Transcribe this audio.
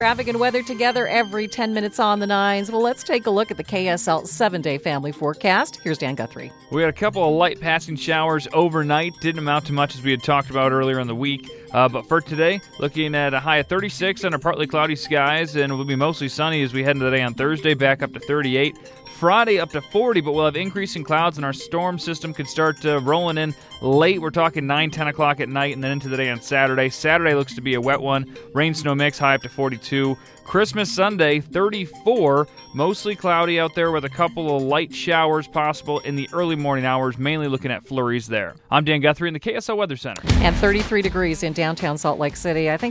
Traffic and weather together every 10 minutes on the nines. Well, let's take a look at the KSL 7-day family forecast. Here's Dan Guthrie. We had a couple of light passing showers overnight. Didn't amount to much as we had talked about earlier in the week. But for today, looking at a high of 36 under partly cloudy skies, and it will be mostly sunny as we head into the day on Thursday, back up to 38. Friday up to 40, but we'll have increasing clouds, and our storm system could start rolling in late. We're talking 9, 10 o'clock at night, and then into the day on Saturday. Saturday looks to be a wet one. Rain-snow mix, high up to 42. Christmas Sunday, 34. Mostly cloudy out there with a couple of light showers possible in the early morning hours, mainly looking at flurries there. I'm Dan Guthrie in the KSL Weather Center. And 33 degrees in downtown Salt Lake City. I think